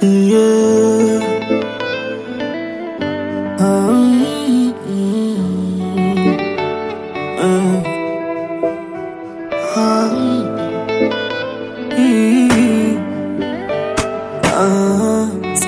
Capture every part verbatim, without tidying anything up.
Yeah. Um, mm, uh, um, mm, uh,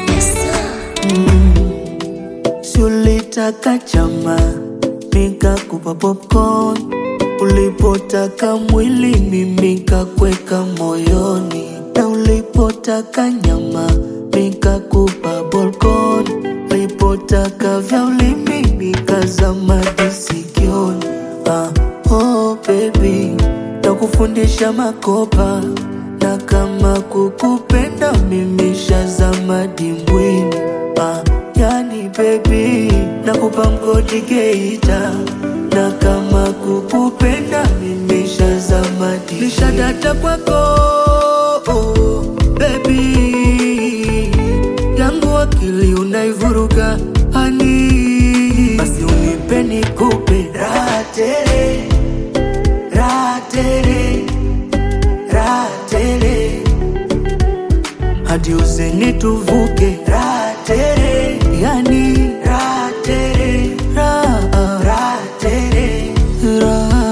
Si ulitaka chama nikakupa popcorn, ulipotaka mwili mimi kakweka moyoni, na ulipotaka nyama nikakupa balkon, ulipotaka vya ulimi nikazama disikioni. Ah, oh baby, nakufundisha makopa, na kama kukupenda mimi shazama dimbwini. Ah, yani baby, nakupa mgodi Geita, na kama kukupenda mimi shazama dimbwini. Nishadata kwako oh, baby, yangu akili unaivuruga hani, basi unipe nikupe raha tele, raha tele, raha tele, hadi uzeni tuvuke raha tele, yani raha tele, raha, raha tele, raha.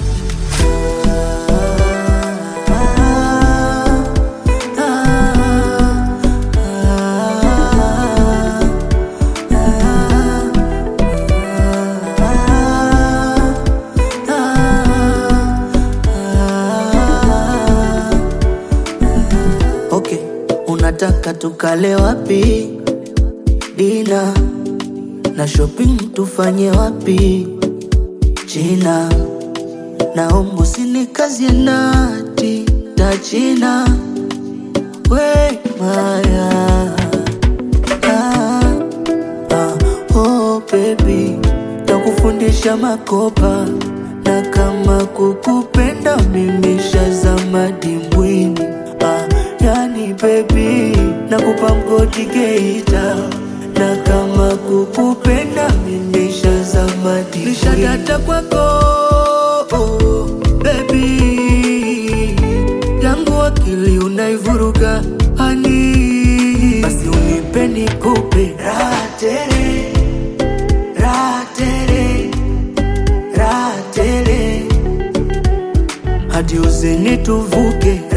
Okay, unataka tukale wapi? Dina na shopping tufanye wapi? China, naomba usinikazie nati ta China, we maya. Ah, ah, oh baby, nakufundisha makopa, na kama kukupenda mimi shazama dimbwini. Ah, yani baby, nakupa mgodi Geita, na kama kukupenda mimi shazama dimbwini. Nishadata kwako oh, baby, yangu akili unaivuruga hani, basi unipe nikupe raha tele, raha tele, raha tele, hadi uzeni tuvuke